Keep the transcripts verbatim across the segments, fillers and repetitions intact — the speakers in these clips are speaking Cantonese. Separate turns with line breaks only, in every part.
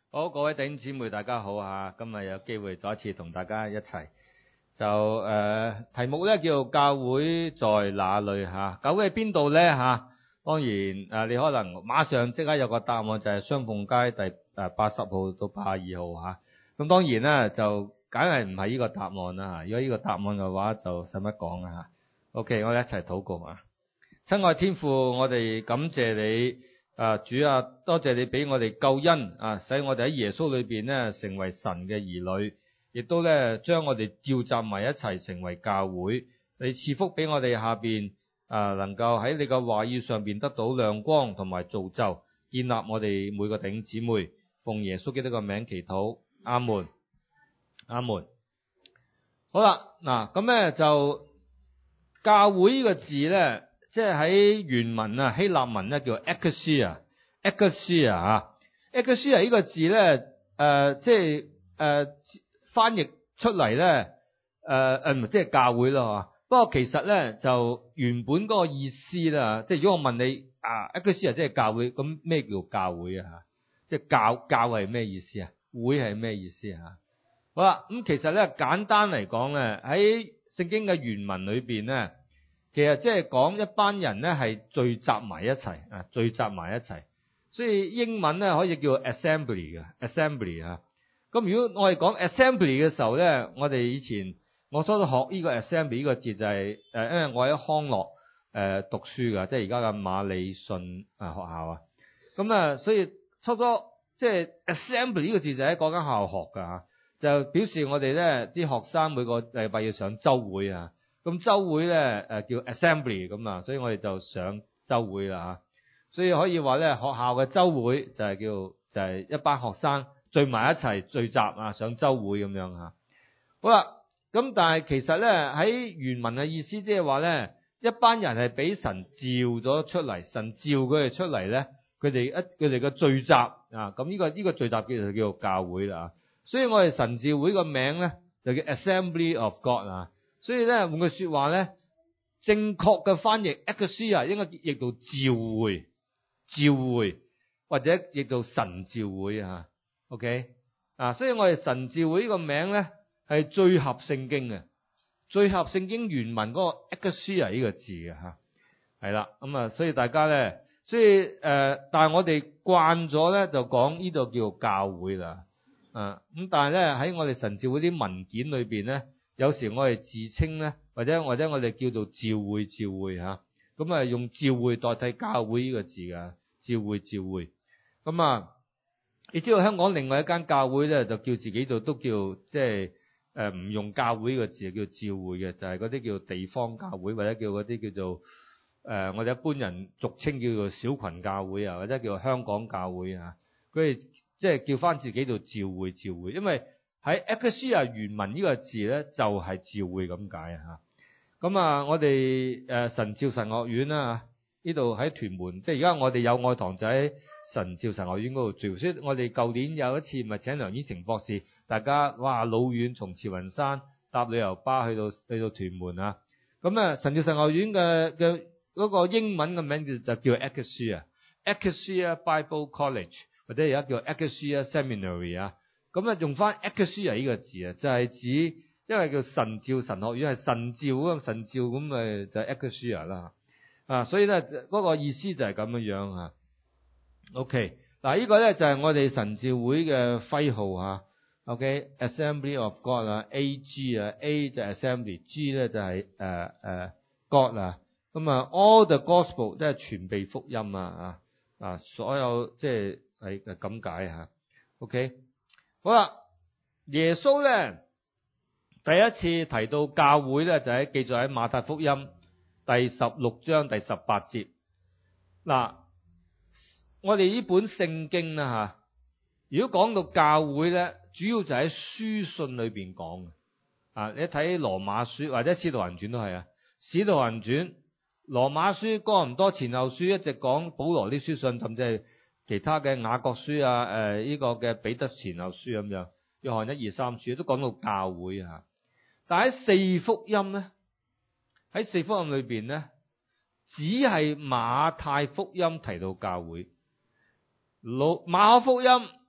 好，各位弟兄姊妹，大家好啊！今日有機會再一次同大家一齊，就誒、呃、題目咧叫教會在哪裏吓？教會喺邊度咧吓？當然誒、呃，你可能馬上即刻有個答案，就係雙鳳街第誒八十號到八十二號吓。咁當然啦，就梗係唔係呢個答案啦吓。如果呢個答案嘅話，就使乜講啊吓 ？OK， 我哋一齊禱告啊！親愛天父，我哋感謝你。啊，主啊，多謝你俾我哋救恩啊，使我哋喺耶穌裏邊咧成為神嘅兒女，亦都咧將我哋召集埋一齊成為教會。你賜福俾我哋下邊啊，能夠喺你嘅話語上邊得到亮光同埋造就，建立我哋每個弟兄姊妹。奉耶穌基督嘅名祈禱，阿門，阿門。好啦，嗱咁咧就教會呢個字咧。即係喺原文啊，希臘文咧叫 ekklesia，ekklesia 吓 ekklesia 呢個字咧，誒、呃，即係誒、呃、翻譯出嚟咧，誒、呃、誒，即係教會咯吓。不過其實咧就原本嗰個意思啦，即係如果我問你啊 ekklesia 即係教會，咁咩叫教會啊吓？即係教教係咩意思啊？會係咩意思啊？好啦，咁其實咧簡單嚟講咧，喺聖經嘅原文裏邊咧。其實即係講一班人咧係聚集埋一齊啊，聚集埋一齊，所以英文咧可以叫 assembly 嘅 assembly 啊。咁如果我哋講 assembly 嘅時候咧，我哋以前我初初學呢個 assembly 呢個字就係、是、誒，因為我喺康樂誒讀書噶，即係而家嘅馬里遜啊學校啊。咁啊，所以初初即係 assembly 呢個字就喺嗰間學校學噶吓，就表示我哋咧啲學生每個禮拜要上周會啊。咁週會咧，誒叫 assembly 咁啊，所以我哋就上週會啦嚇。所以可以話咧，學校嘅週會就係叫就係一班學生聚埋一齊聚集啊，上週會咁樣嚇。好啦，咁但係其實咧喺原文嘅意思，即係話咧一班人係俾神召咗出嚟，神召佢哋出嚟咧，佢哋一佢哋嘅聚集啊，咁呢個呢個聚集叫做叫做教會啦。所以我哋神召會個名咧就叫 Assembly of God 啊。所以咧，換句說話咧，正確嘅翻譯 ekklesia 應該譯做召會、召會或者譯做神召會啊。OK 啊，所以我哋神召會呢個名咧係最合聖經嘅，最合聖經原文嗰個 ekklesia 呢個字嘅吓，係啦。咁啊，所以大家咧，所以誒、呃，但係我哋慣咗咧就講呢度叫做教會啦，啊咁，但係咧喺我哋神召會啲文件裏邊咧。有時我哋自稱咧，或者或者我哋叫做召會召會吓，咁啊用召會代替教會呢個字噶，召會召會。咁啊，你知道香港另外一間教會咧，就叫自己做都叫即係誒唔用教會呢個字，叫召會嘅，就係嗰啲叫地方教會，或者叫嗰啲叫做誒、呃、我哋一般人俗稱叫做小群教會啊，或者叫做香港教會啊，佢哋即係叫翻自己做召會召會，因為。喺 ekklesia 原文呢個字咧就係召會咁解啊。咁啊，我哋誒神召神學院啦，呢度喺屯門，即係而家我哋有愛堂就喺神召神學院嗰度聚。所以我哋舊年有一次咪請梁依成博士，大家哇老遠從慈雲山搭旅遊巴去到去到屯門啊。咁啊，神召神學院嘅嘅嗰個英文嘅名字就叫 ekklesia，ekklesia Bible College 或者而家叫 ekklesia Seminary 啊。咁啊，用翻 ekklesia 呢個字啊，就係指因為叫神召神學院係神召咁神召咁咪就係 ekklesia 啦啊，所以咧嗰個意思就係咁樣樣啊。OK， 嗱呢個咧就係我哋神召會嘅徽號啊。OK，Assembly of God 啊 ，A G 啊 ，A 就係 Assembly，G 咧就係誒誒 God 啊。咁啊 ，All the Gospel 即係全備福音啊啊啊，所有即係係咁解吓。OK。好啦，耶穌咧第一次提到教會咧，就喺記載喺馬太福音第十六章第十八節。嗱，我哋呢本聖經啦吓，如果講到教會咧，主要就喺書信裏邊講嘅。啊，你睇羅馬書或者使徒行傳都係啊，使徒行傳、羅馬書、哥林多前後書一直講保羅啲書信，甚至係。其他嘅雅各書啊，誒、呃、呢、這個嘅彼得前後書咁樣，約翰一二三書都講到教會啊。但喺四福音咧，喺四福音裏邊咧，只係馬太福音提到教會，路馬可福音、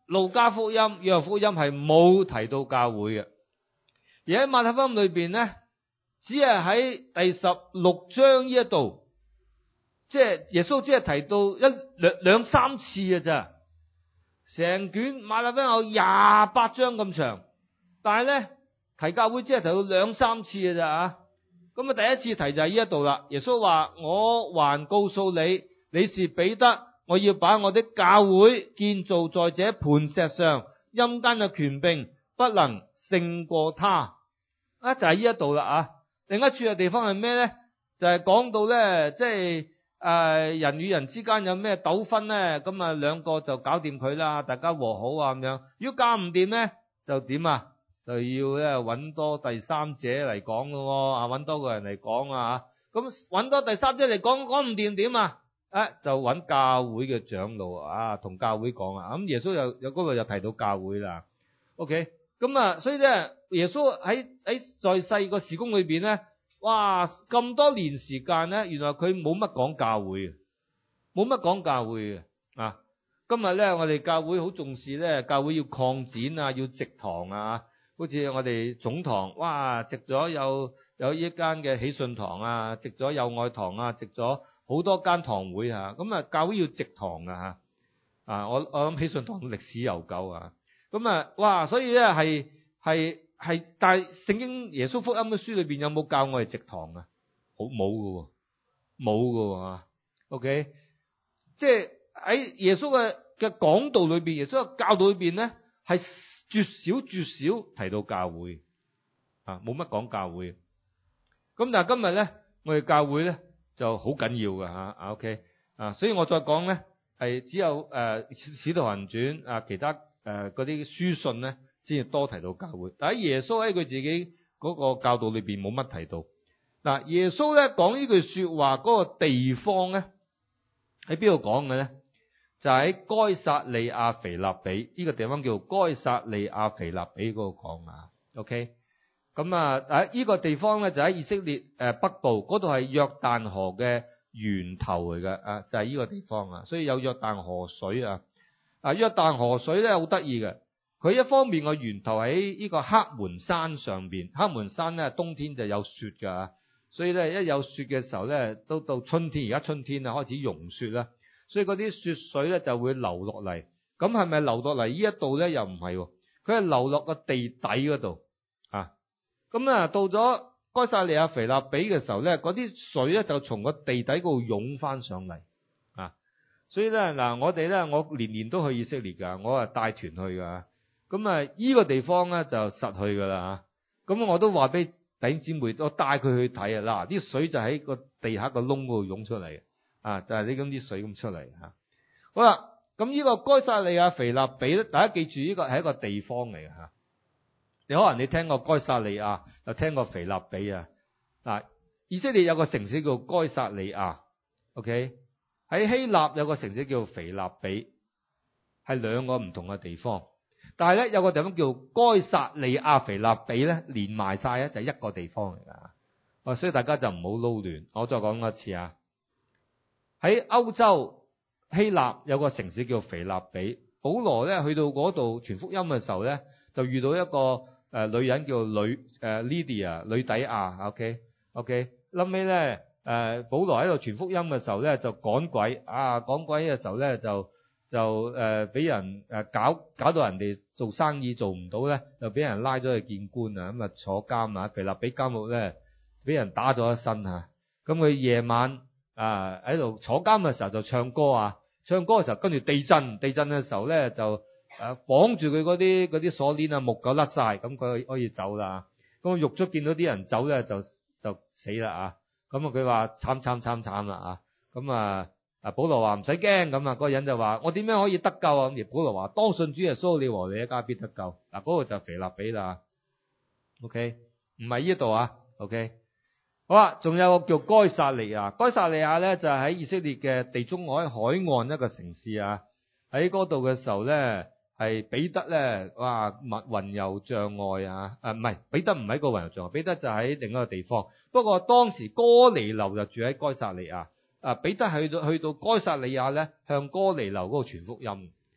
路加福音、約翰福音係冇提到教會嘅，而喺馬太福音裏邊咧，只係喺第十六章呢一度，即係耶穌只係提到一兩兩三次嘅咋。成卷馬太福音有廿八章咁長，但係咧提教會只係提到兩三次嘅咋啊。咁啊，第一次提就係呢一度啦。耶穌話：我還告訴你，你是彼得，我要把我的教會建造在這磐石上，陰間嘅權柄不能勝過他。啊，就係呢一度啦啊。另一處嘅地方係咩咧？就係、是、講到咧，即係誒人與人之間有咩糾紛咧，咁啊兩個就搞掂佢啦，大家和好啊咁樣。如果搞唔掂咧，就點啊？就要咧揾多第三者嚟講咯，啊揾多個人嚟講啊，咁揾多第三者嚟講，講唔掂點啊？誒就揾教會嘅長老啊，同教會講啊。咁耶穌又有嗰度又提到教會啦。OK，咁啊，所以咧耶穌喺喺在世個事工裏邊咧，哇咁多年時間咧，原來佢冇乜講教會，冇乜講教會嘅啊。今日咧我哋教會好重視咧，教會要擴展啊，要植堂啊。好似我哋總堂，哇！植咗有有一間嘅喜信堂啊，植咗友愛堂啊，植咗好多間堂會啊。咁啊，教會要植堂啊嚇啊！我我諗喜信堂歷史悠久啊。咁啊，哇！所以咧係係係，但係聖經耶穌福音嘅書裏邊有冇教我哋植堂啊？好冇㗎喎，冇㗎喎。OK，即係喺耶穌嘅嘅講道裏邊，耶穌嘅教導裏邊咧係絕少絕少提到教會啊，冇乜講教會。咁但係今日咧，我哋教會咧就好緊要㗎吓啊。OK 啊，所以我再講咧係只有誒《使徒行傳》啊，其他誒嗰啲書信咧先至多提到教會。但係耶穌喺佢自己嗰個教導裏邊冇乜提到。嗱，耶穌咧講呢句說話嗰個地方咧喺邊度講嘅咧？就喺該撒利亞腓立比呢個地方叫該撒利亞腓立比嗰度講啊。OK， 咁啊喺呢個地方咧就喺以色列誒北部嗰度係約旦河嘅源頭嚟嘅啊，就係呢個地方啊，所以有約旦河水啊。啊，約旦河水咧好得意嘅，佢一方面個源頭喺呢個黑門山上邊，黑門山咧冬天就有雪噶，所以咧一有雪嘅時候咧，都到春天，而家春天啊開始融雪啦。所以嗰啲雪水咧就會流落嚟，咁係咪流落嚟呢一度咧？又唔係，佢係流落個地底嗰度啊。咁啊，到咗該撒利亞腓立比嘅時候咧，嗰啲水咧就從個地底嗰度湧翻上嚟啊。所以咧嗱，我哋咧我年年都去以色列噶，我係帶團去噶。咁啊，依個地方咧就實去噶啦嚇。咁我都話俾弟兄姊妹，我帶佢去睇啊。嗱，啲水就喺個地下個窿嗰度湧出嚟。啊，就係呢咁啲水咁出嚟吓。好啦，咁呢個該撒利亞腓立比咧，大家記住呢個係一個地方嚟嘅吓。你可能你聽過該撒利亞，又聽過腓立比啊。嗱，以色列有個城市叫該撒利亞 ，OK？ 喺希臘有個城市叫腓立比，係兩個唔同嘅地方。但係咧有個地方叫該撒利亞腓立比咧，連埋晒咧就係一個地方嚟噶。啊，所以大家就唔好撈亂。我再講一次啊。喺歐洲希臘有個城市叫腓立比，保羅咧去到嗰度傳福音嘅時候咧，就遇到一個誒、呃、女人叫呂誒 Lydia 呂底亞 ，OK OK，後尾咧誒保羅喺度傳福音嘅時候咧就趕鬼啊，趕鬼嘅時候咧就就誒俾、呃、人誒搞搞到人哋做生意做唔到咧，就俾人拉咗去見官啊，咁啊坐監啊，腓立比監獄咧俾人打咗一身吓，咁佢夜晚。啊！喺度坐監嘅時候就唱歌啊，唱歌嘅時候跟住地震，地震嘅時候咧就誒綁住佢嗰啲嗰啲鎖鏈啊木狗甩晒，咁佢可以走啦。咁獄卒見到啲人走咧就就死啦啊！咁啊佢話慘慘慘慘啦啊！咁啊啊保羅話唔使驚，咁啊嗰個人就話我點樣可以得救啊？咁而保羅話當信主耶穌，你和你一家必得救。嗱，嗰個就腓立比啦。OK， 唔係呢度啊。OK。好啦，仲有個叫該撒利亞，該撒利亞咧就係喺以色列嘅地中海海岸一個城市啊。喺嗰度嘅時候咧，係彼得咧，哇，雲雲遊障礙啊，誒唔係彼得唔喺個雲遊障礙，彼得就喺另一個地方。不過當時哥尼流就住喺該撒利亞，啊彼得去到去到該撒利亞咧，向哥尼流嗰度傳福音。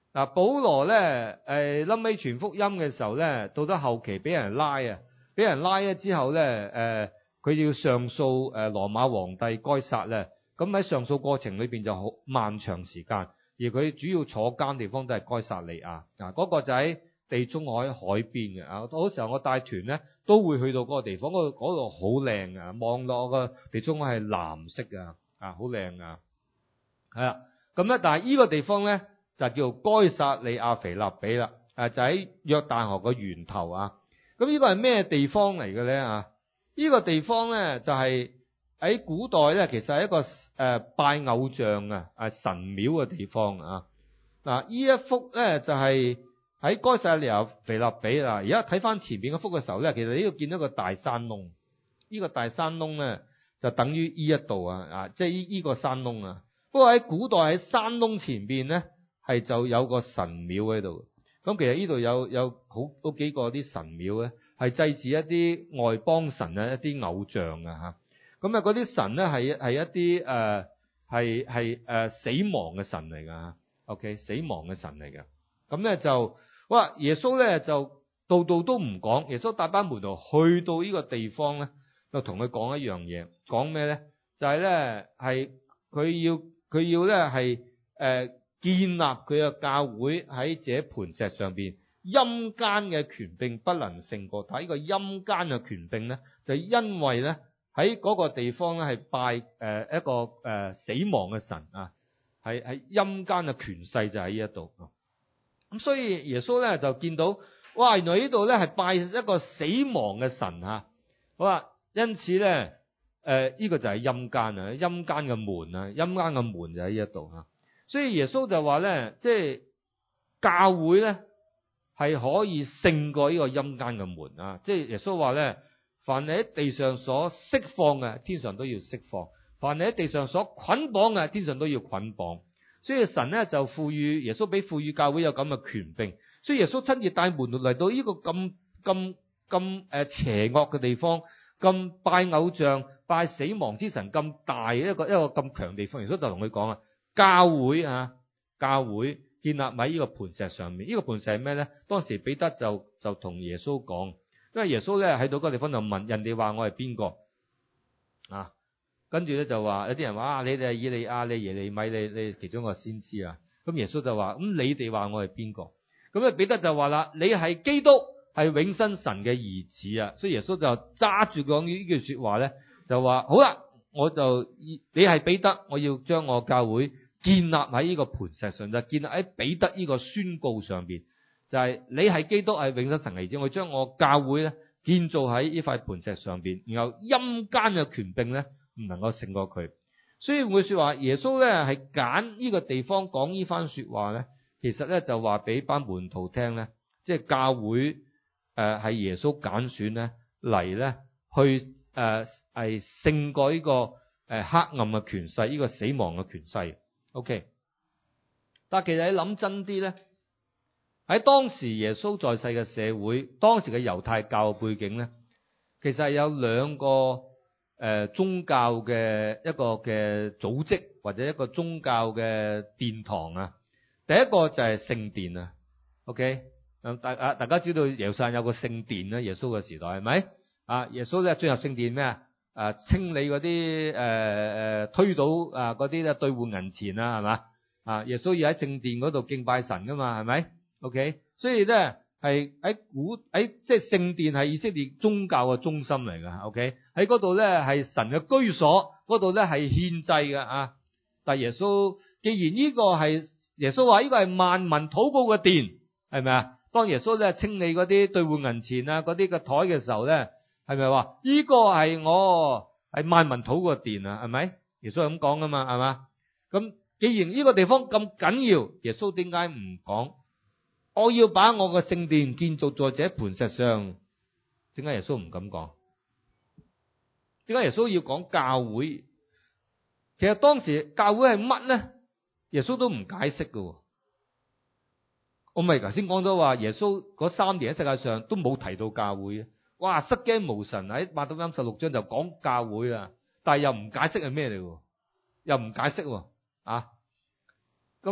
嗱，保羅咧誒臨尾傳福音嘅時候咧，到咗後期俾人拉啊，俾人拉咗之後咧，誒、呃、佢要上訴誒羅馬皇帝該撒咧，咁喺上訴過程裏邊就好漫長時間，而佢主要坐監地方都係該撒利亞啊，嗰、那個就喺地中海海邊嘅啊，嗰時候我帶團咧都會去到嗰個地方，嗰嗰度好靚啊，望落個地中海係藍色啊，啊好靚啊，係啦，咁咧但係呢個地方咧就叫該撒利亞腓立比啦，誒就喺約旦河個源頭啊，咁呢個係咩地方嚟嘅咧啊？呢個地方咧就係喺古代咧，其實係一個誒拜偶像啊，誒神廟嘅地方啊。嗱，呢一幅咧就係喺該撒利亞腓立比啦。而家睇翻前邊嗰幅嘅時候咧，其實呢度見到一個大山窿，呢個大山窿咧就等於呢一度啊，啊，即係呢呢個山窿啊。不過喺古代喺山窿前邊咧係就有個神廟喺度。咁其實呢度有有好好幾個啲神廟咧，係祭祀一啲外邦神啊，一啲偶像啊嚇。咁啊嗰啲神咧係係一啲誒係係誒死亡嘅神嚟㗎。OK， 死亡嘅神嚟㗎。咁咧就哇耶穌咧就度度都唔講，耶穌帶班門徒去到呢個地方咧，就同佢講一樣嘢，講咩咧？就係咧係佢要佢要咧係誒建立佢嘅教會喺這磐石上邊，陰間嘅權柄不能勝過。睇呢個陰間嘅權柄咧，就因為咧喺嗰個地方咧係拜誒一個誒死亡嘅神啊，係係陰間嘅權勢就喺呢一度。咁所以耶穌咧就見到，哇！原來呢度咧係拜一個死亡嘅神啊。好啦，因此咧誒呢個就係陰間啊，陰間嘅門啊，陰間嘅門就喺呢一度啊。所以耶穌就話咧，即係教會咧係可以勝過呢個陰間嘅門啊！即係耶穌話咧，凡你喺地上所釋放嘅，天上都要釋放；凡你喺地上所捆綁嘅，天上都要捆綁。所以神咧就賦予耶穌俾賦予教會有咁嘅權柄。所以耶穌親自帶門徒嚟到呢個咁咁咁誒邪惡嘅地方，咁拜偶像、拜死亡之神咁大一個一個咁強地方，耶穌就同佢講啊。教會啊，教會建立喺呢個磐石上面。呢、這個磐石係咩咧？當時彼得就就同耶穌講，因為耶穌咧喺到嗰個地方就問人哋話我係邊個啊？跟住咧就話有啲人話啊，你哋係以利亞、你耶利米、你你其中一個先知啊。咁耶穌就話咁、嗯、你哋話我係邊個？咁咧彼得就話啦，你係基督，係永生神嘅兒子啊。所以耶穌就揸住講呢句說話咧，就話好啦，我就你係彼得，我要將我教會建立喺呢個磐石上，就建立喺彼得呢個宣告上邊，就係、是、你係基督，係永生神嘅兒子，我將我教會咧建造喺呢塊磐石上邊，然後陰間嘅權柄咧唔能夠勝過佢。所以會說話耶穌咧係揀呢個地方講呢番說話咧，其實咧就話俾班門徒聽咧，即係教會誒係耶穌揀選咧嚟咧去誒係勝過呢個誒黑暗嘅權勢，呢個死亡嘅權勢。OK， 但其實你諗真啲咧，喺當時耶穌在世嘅社會，當時嘅猶太教背景咧，其實係有兩個誒、呃、宗教嘅一個嘅組織或者一個宗教嘅殿堂啊。第一個就係聖殿啊。OK， 大啊大家知道耶路撒冷有個聖殿啦，耶穌嘅時代係咪啊？耶穌咧進入聖殿咩啊？啊，清理嗰啲誒誒推倒啊嗰啲咧兌換銀錢啊，係嘛啊？耶穌要喺聖殿嗰度敬拜神噶嘛，係咪 ？OK， 所以咧係喺古喺即係聖殿係以色列宗教嘅中心嚟噶。OK， 喺嗰度咧係神嘅居所，嗰度咧係獻祭嘅啊。但係耶穌既然呢個係耶穌話呢個係萬民禱告嘅殿，係咪啊？當耶穌咧清理嗰啲兌換銀錢啊嗰啲嘅台嘅時候咧。係咪話呢個係我係萬民禱告嘅殿啊？係咪？耶穌係咁講噶嘛？係嘛？咁既然呢個地方咁緊要，耶穌點解唔講？我要把我嘅聖殿建造在這磐石上。點解耶穌唔咁講？點解耶穌要講教會？其實當時教會係乜咧？耶穌都唔解釋噶。我咪頭先講咗話，耶穌嗰三年喺世界上都冇提到教會啊。哇！失驚無神喺馬太福音十六章就講教會啊，但係又唔解釋係咩嚟喎，又唔解釋喎啊！咁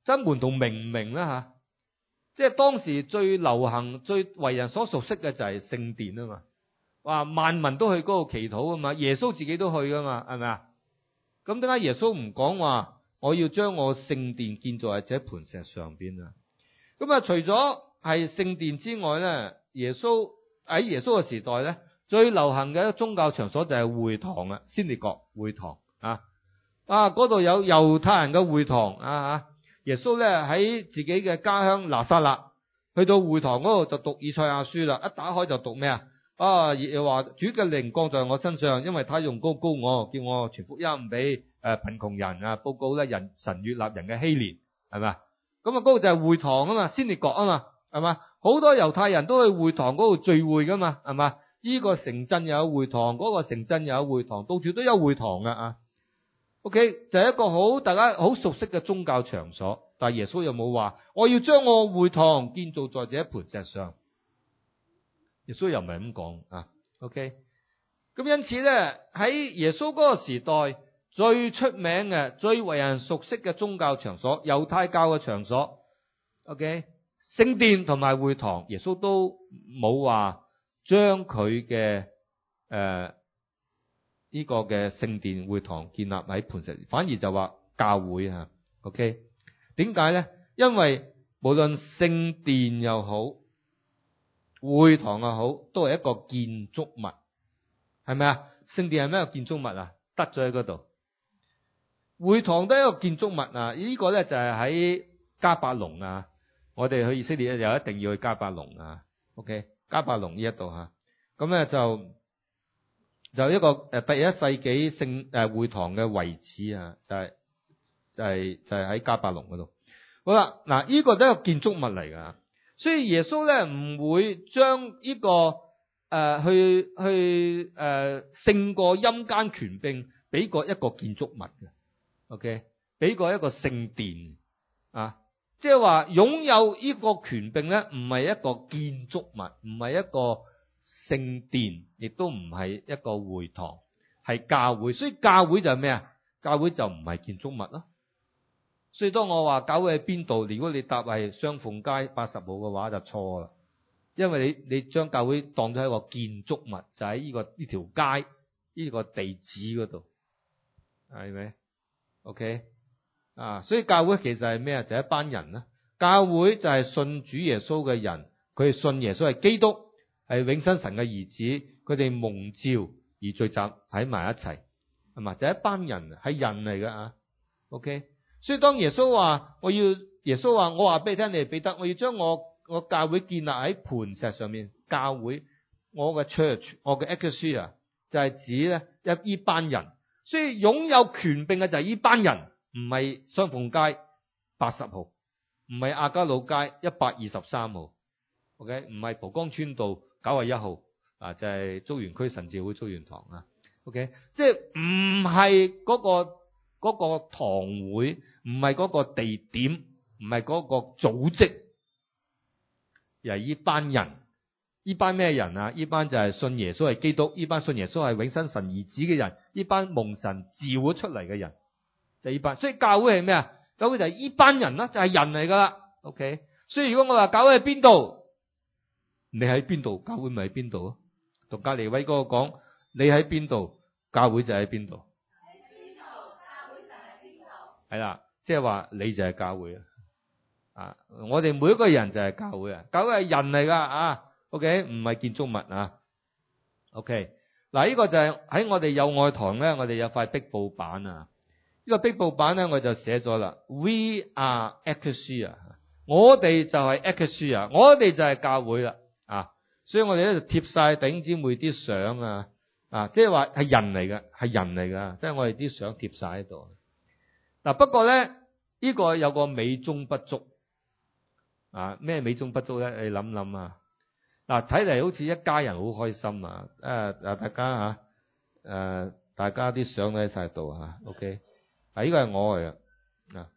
真門徒明唔明咧吓？即係當時最流行、最為人所熟悉嘅就係聖殿啊嘛，話萬民都去嗰度祈禱啊嘛，耶穌自己都去噶嘛，係咪啊？咁點解耶穌唔講話我要將我聖殿建造喺這磐石上邊啊？咁啊，除咗係聖殿之外咧，耶穌喺耶穌嘅時代咧，最流行嘅一個宗教場所就係會堂啊，先烈國會堂啊，啊嗰度有猶太人嘅會堂啊吓。耶穌咧喺自己嘅家鄉拿撒勒，去到會堂嗰度就讀以賽亞書啦。一打開就讀咩啊？啊，又話主嘅靈降在我身上，因為他用膏膏我，叫我傳福音俾誒貧窮人啊，報告咧人神悅納人嘅禧年，係咪啊？咁啊，嗰度就係會堂啊嘛，先列國啊嘛，係嘛？好多猶太人都去會堂嗰度聚會噶嘛，係嘛？呢個城鎮又有會堂，嗰個城鎮又有會堂，到處都有會堂噶啊。OK， 就係一個好大家好熟悉嘅宗教場所，但係耶穌又冇話我要將我會堂建造在這磐石上，耶穌又唔係咁講啊。OK， 咁因此咧喺耶穌嗰個時代最出名嘅、最為人熟悉嘅宗教場所，猶太教嘅場所 ，OK， 聖殿同埋會堂，耶穌都冇話將佢嘅誒。呢個嘅聖殿會堂建立喺磐石，反而就話教會啊 ，OK？ 點解咧？因為無論聖殿又好，會堂又好，都係一個建築物，係咪啊？聖殿係咩建築物啊？得咗喺嗰度，會堂都係一個建築物啊！呢個咧就係喺迦百農啊，我哋去以色列又一定要去迦百農啊 ，OK？ 迦百農呢一度吓，咁咧就。就一個誒第一世紀聖誒會堂嘅遺址啊，就係、是、就係、是、就係喺迦百農嗰度。好啦，嗱、這、呢個都係一個建築物嚟噶，所以耶穌咧唔會將呢、這個誒、呃、去去誒、呃、勝過陰間權柄，俾過一個建築物嘅 ，OK， 俾過一個聖殿啊，即係話擁有呢個權柄咧，唔係一個建築物，唔係一個。聖殿亦都唔係一個會堂，係教會，所以教會就係咩啊？教會就唔係建築物咯。所以當我話教會喺邊度，如果你答係雙鳳街八十號嘅話，就錯啦。因為你你將教會當咗一個建築物，就喺呢、這個呢條街呢、這個地址嗰度，係咪 ？OK 啊，所以教會其實係咩啊？就係、一班人啦。教會就係信主耶穌嘅人，佢哋信耶穌係基督。係永生神嘅兒子，佢哋蒙召而聚集喺埋一齊，係嘛？就係、一班人，係人嚟㗎啊。OK， 所以當耶穌話我要，耶穌話我話俾你聽，你哋彼得，我要將我我教會建立喺磐石上面。教會，我嘅 church， 我嘅 ecclesia 就係指咧一呢班人。所以擁有權柄嘅就係呢班人，唔係雙鳳街八十號，唔係亞皆老街一百二十三號。OK， 唔係蒲崗村道九十一號啊，就係竹園區神召會竹園堂啊。OK， 即係唔係嗰個嗰、嗰個堂會，唔係嗰個地點，唔係嗰個組織，而係呢班人。呢班咩人啊？呢班就係信耶穌係基督，呢班信耶穌係永生神兒子嘅人，呢班蒙神召咗出嚟嘅人，就係、是、呢班。所以教會係咩啊？教會就係呢班人啦，就係、是、人嚟噶啦。OK， 所以如果我話教會喺邊度？你喺邊度，教會咪喺邊度咯？同隔籬位嗰個講，你喺邊度，教會就喺邊度。喺邊度，教會就喺邊度。係啦，即係話你就係教會啊！啊，我哋每一個人就係教會啊！教會係人嚟噶啊 ，OK， 唔係建築物啊。OK，嗱呢個就係喺我哋友愛堂咧，我哋有塊壁布板啊。呢、這個壁布板咧，我就寫咗啦 ，We are Ecclesia， 我哋就係 Ecclesia， 我哋就係教會啦。啊，所以我哋咧就貼晒弟兄姊妹啲相啊，啊，即係話係人嚟嘅，係人嚟噶，即係我哋啲相貼晒喺度。嗱，不過咧呢、呢個有個美中不足，啊，咩美中不足咧？你諗諗啊，嗱，睇嚟好似一家人好開心啊，誒、啊，大家吓，誒、啊，大家啲相都喺晒度吓 ，OK， 啊，呢個係我嚟嘅，啊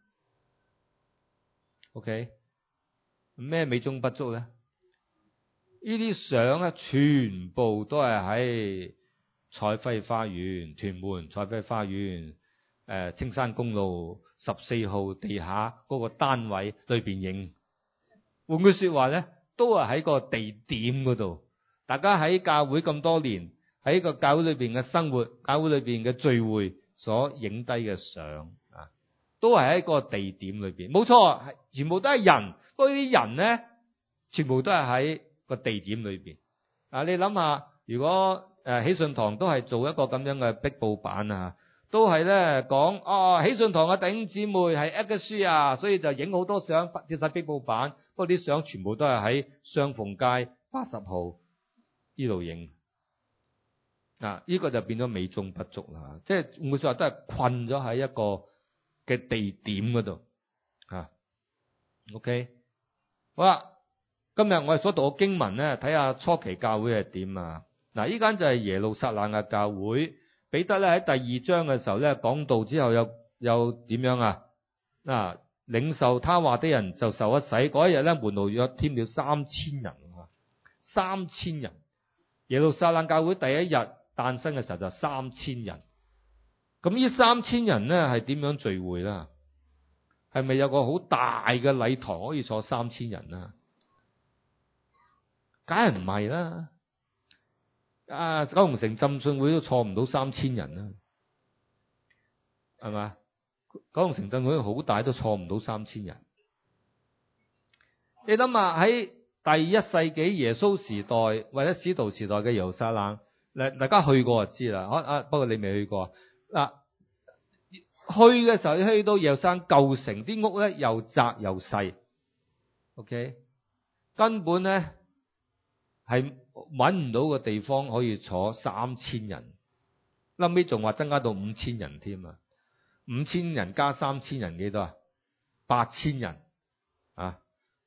，OK， 咩美中不足咧？呢啲相咧，全部都係喺彩輝花園、屯門彩輝花園誒青山公路十四號地下嗰個單位裏邊影。換句說話咧，都係喺個地點嗰度。大家喺教會咁多年，喺個教會裏邊嘅生活，教會裏邊嘅聚會所影低嘅相啊，都係喺個地點裏邊。冇錯，係全部都係人。不過啲人咧，全部都係喺個地點裏邊。啊，你諗下，如果誒喜信堂都係做一個咁樣嘅壁布板啊，都係咧講哦，喜信堂嘅弟兄姊妹係 A 嘅書啊，所以就影好多相貼晒壁布板。不過啲相全部都係喺相逢街八十號呢度影。啊，呢個就變咗美中不足啦，即係換句說話都係困咗喺一個嘅地點嗰度。啊 ，OK， 好啦，今日我哋所讀嘅經文咧，睇下初期教會係點啊。嗱，呢間就係耶路撒冷嘅教會。彼得咧喺第二章嘅時候咧講道之後又又點樣啊？嗱，領受他話的人就受一洗。嗰一日咧，門徒約添了三千人啊，三千人。耶路撒冷教會第一日誕生嘅時候就三千人。咁呢三千人咧係點樣聚會啦？係咪有個好大嘅禮堂可以坐三千人啊？梗係唔係啦。啊，九龍城浸信會都坐唔到三千人啦，係嘛？九龍城浸信會好大都坐唔到三千人。你諗下喺第一世紀耶穌時代或者使徒時代嘅耶路撒冷，嗱，大家去過就知啦。啊，不過你未去過嗱。去嘅時候，去到耶路撒冷舊城，啲屋咧又窄又細 ，OK， 根本咧係搵唔到個地方可以坐三千人。後尾仲話增加到五千人添啊！五千人加三千人幾多啊？八千人啊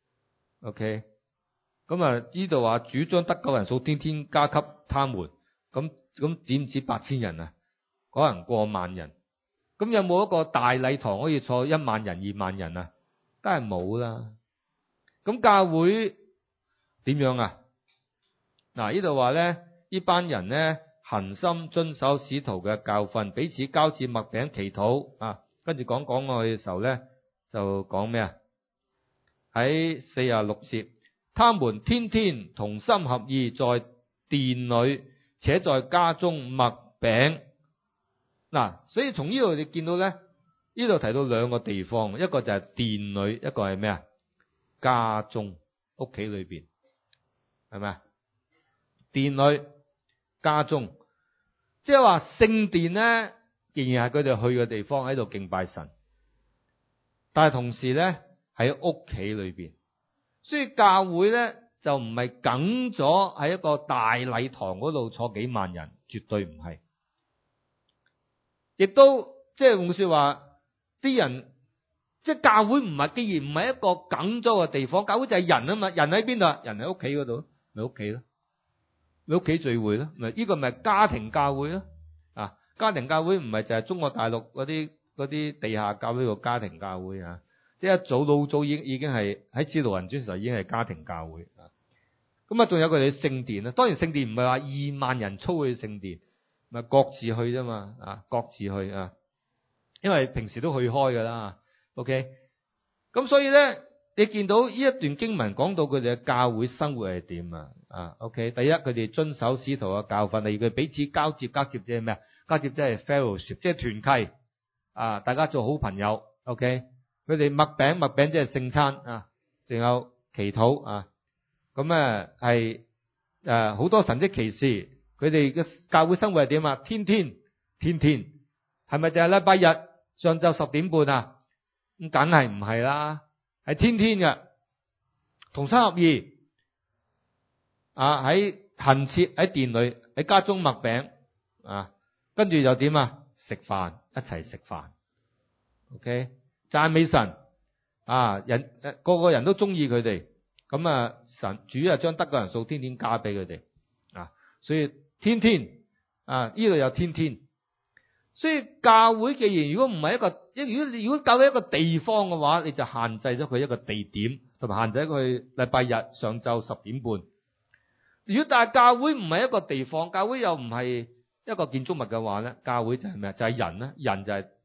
，OK， 咁啊呢度話主將得救人數天天加給他們，咁咁止唔止八千人啊？可能過萬人。咁有冇一個大禮堂可以坐一萬人、二萬人啊？梗係冇啦。咁教會點樣啊？嗱，呢度話咧，呢班人咧恒心遵守使徒嘅教訓，彼此交接麥餅祈禱啊。跟住講講我嘅時候咧，就講咩啊？喺四十六節，他們天天同心合意在殿裏，且在家中麥餅。嗱，所以從呢度你見到咧，呢度提到兩個地方，一個就係殿裏，一個係咩啊？家中，屋企裏邊，係咪啊？殿裏、家中，即係話聖殿咧，仍然係佢哋去嘅地方，喺度敬拜神。但係同時咧，喺屋企裏邊，所以教會咧就唔係梗咗喺一個大禮堂嗰度坐幾萬人，絕對唔係。亦都即係用說話，啲人即係教會唔係，既然唔係一個梗咗嘅地方，教會就係人啊嘛，人喺邊度啊？人喺屋企嗰度，咪屋企咯，咪屋企聚會咯，咪呢個咪家庭教會咯啊！家庭教會唔係就係中國大陸嗰啲嗰啲地下教會個家庭教會啊，即係一早老早已經已經係喺使徒行傳時候已經係家庭教會啊。咁啊，仲有佢哋聖殿啊，當然聖殿唔係話二萬人操去聖殿。咪各自去啫嘛，啊，各自去啊，因為平時都去開噶啦 ，OK， 咁所以咧，你見到呢一段經文講到佢哋嘅教會生活係點啊？啊 ，OK， 第一佢哋遵守使徒嘅教訓，第二佢彼此交接，交接即係咩啊？交接即係 fellowship， 即係團契啊，大家做好朋友 ，OK， 佢哋麥餅，麥餅即係聖餐啊，仲有祈禱啊，咁咧係誒好多神蹟奇事。佢哋嘅教會生活係點啊？天天天天，係咪就係禮拜日上晝十點半啊？咁梗係唔係啦，係天天嘅，同心合意啊！喺恆切喺殿裏，喺家中麥餅啊，跟住又點啊？食飯，一齊食飯。OK， 讚美神啊！人誒個個人都中意佢哋，咁啊神主啊將得救人數天天加俾佢哋啊，所以。天天啊，呢度有天天，所以教會既然如果唔係一個，如果如果教會一個地方嘅話，你就限制咗佢一個地點，同埋限制佢禮拜日上晝十點半。如果但係教會唔係一個地方，教會又唔係一個建築物嘅話咧，教會就係咩啊？就係人咧，人就係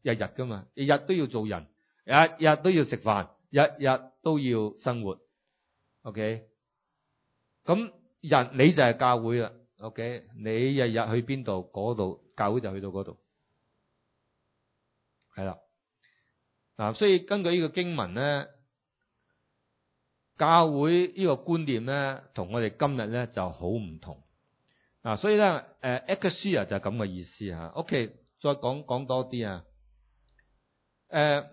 日日噶嘛，日日都要做人，日日都要食飯，日日都要生活。OK， 咁人你就係教會啦。OK， 你日日去邊度，嗰度教會就去到嗰度，係啦。嗱，所以根據呢個經文咧，教會呢個觀念咧，同我哋今日咧就好唔同。嗱，所以咧，誒 ekklesia 就係咁嘅意思吓。OK， 再講講多啲啊。誒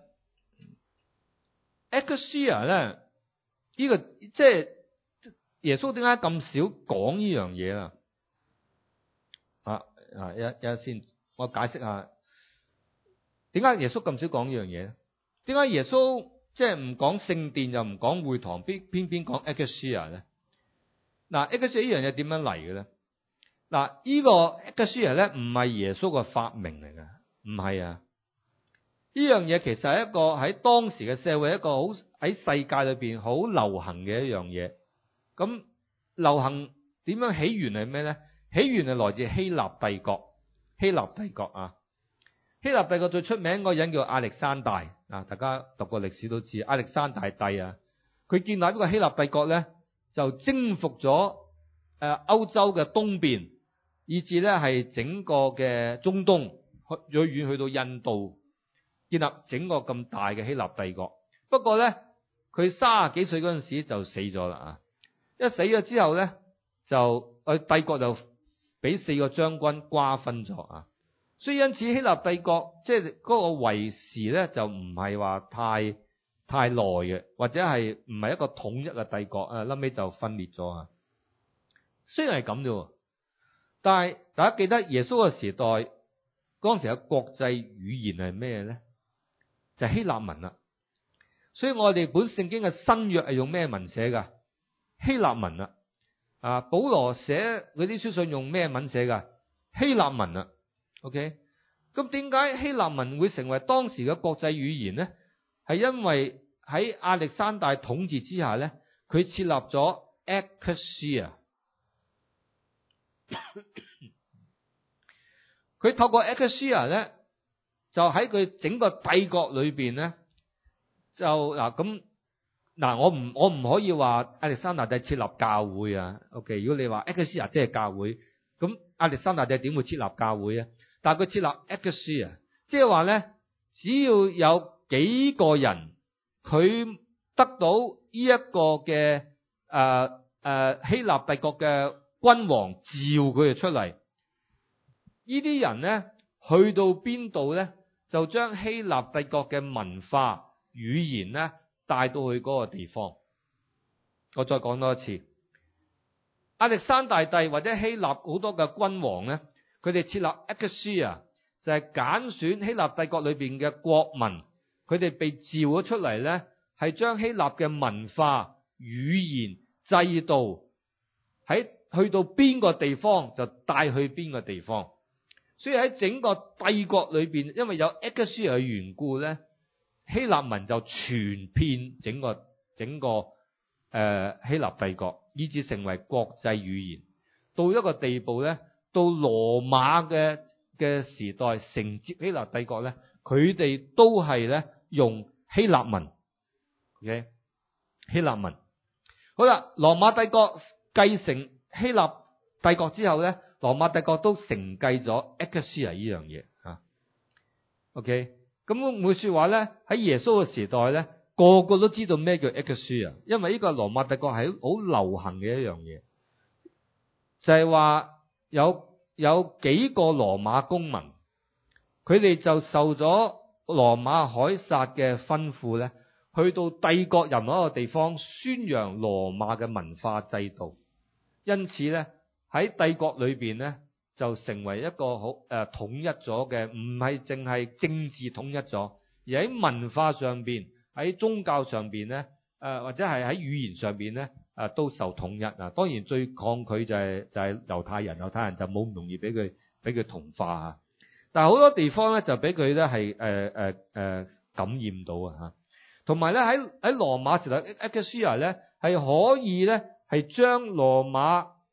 ekklesia 咧，呢個即係耶穌點解咁少講呢樣嘢啊？啊啊，一一先，我解釋下點解耶穌咁少講呢樣嘢咧？點解耶穌即係唔講聖殿又唔講會堂，偏偏偏講 ekklesia 咧？嗱 ekklesia 呢樣嘢點樣嚟嘅咧？嗱，呢個 ekklesia 咧唔係耶穌嘅發明嚟嘅，唔係啊！呢樣嘢其實係一個喺當時嘅社會一個好喺世界裏邊好流行嘅一樣嘢。咁流行點樣起源係咩咧？起源係來自希臘帝國。希臘帝國啊，希臘帝國最出名嗰個人叫亞歷山大啊，大家讀過歷史都知亞歷山大帝啊。佢建立呢個希臘帝國咧，就征服咗誒歐洲嘅東邊，以至咧係整個嘅中東，去最遠去到印度，建立整個咁大嘅希臘帝國。不過咧，佢三十幾歲嗰陣時就死咗啦啊！一死咗之後咧，就誒帝國就俾四個將軍瓜分咗啊。所以因此希臘帝國即係嗰個維持咧，就唔係話太太耐嘅，或者係唔係一個統一嘅帝國啊，後尾就分裂咗啊。雖然係咁啫，但係大家記得耶穌嘅時代嗰陣時嘅國際語言係咩咧？就係希臘文啦。所以我哋本聖經嘅新約係用咩文寫噶？希臘文啦。啊，保羅寫嗰啲書信用咩文寫噶？希臘文啦。OK， 咁點解希臘文會成為當時嘅國際語言咧？係因為喺亞歷山大統治之下咧，佢設立咗 ekklesia。佢透過 ekklesia 咧，就喺佢整個帝國裏邊咧，就嗱咁嗱，我唔我唔可以話亞歷山大帝設立教會啊。OK， 如果你話 ekklesia 即係教會，咁亞歷山大帝點會設立教會啊？但係佢設立 ekklesia，即係話咧，只要有幾個人佢得到呢一個嘅誒誒希臘帝國嘅君王召佢哋出嚟，呢啲人咧去到邊度咧，就將希臘帝國嘅文化語言咧帶到去嗰個地方。我再講多一次，亞歷山大帝或者希臘好多嘅君王咧，佢哋設立 ekklesia 就係揀選希臘帝國裏邊嘅國民，佢哋被召咗出嚟咧，係將希臘嘅文化、語言、制度喺去到邊個地方就帶去邊個地方。所以喺整個帝國裏邊，因為有 ekklesia 嘅緣故咧，希臘文就傳遍整個整個誒、呃、希臘帝國，以至成為國際語言。到一個地步咧，到羅馬嘅嘅時代承接希臘帝國咧，佢哋都係咧用希臘文。OK， 希臘文。好啦，羅馬帝國繼承希臘帝國之後咧，羅馬帝國都承繼咗 ekklesia 呢樣嘢吓。OK， 咁每說話咧喺耶穌嘅時代咧，個個都知道咩叫 ekklesia，因為呢個羅馬帝國係好流行嘅一樣嘢，就係話有有幾個羅馬公民，佢哋就受咗羅馬凱撒嘅吩咐咧，去到帝國任何一個地方宣揚羅馬嘅文化制度。因此咧喺帝國裏邊咧就成為一個好誒、呃、統一咗嘅，唔係淨係政治統一咗，而喺文化上邊、喺宗教上邊咧誒或者係喺語言上邊咧誒都受統一啊。當然最抗拒就係、是、就係、是、猶太人，猶太人就冇咁容易俾佢俾佢同化啊。但係好多地方咧就俾佢咧係誒誒誒感染到啊吓。同埋咧喺喺羅馬時代 ekklesia 咧係可以咧係將羅馬即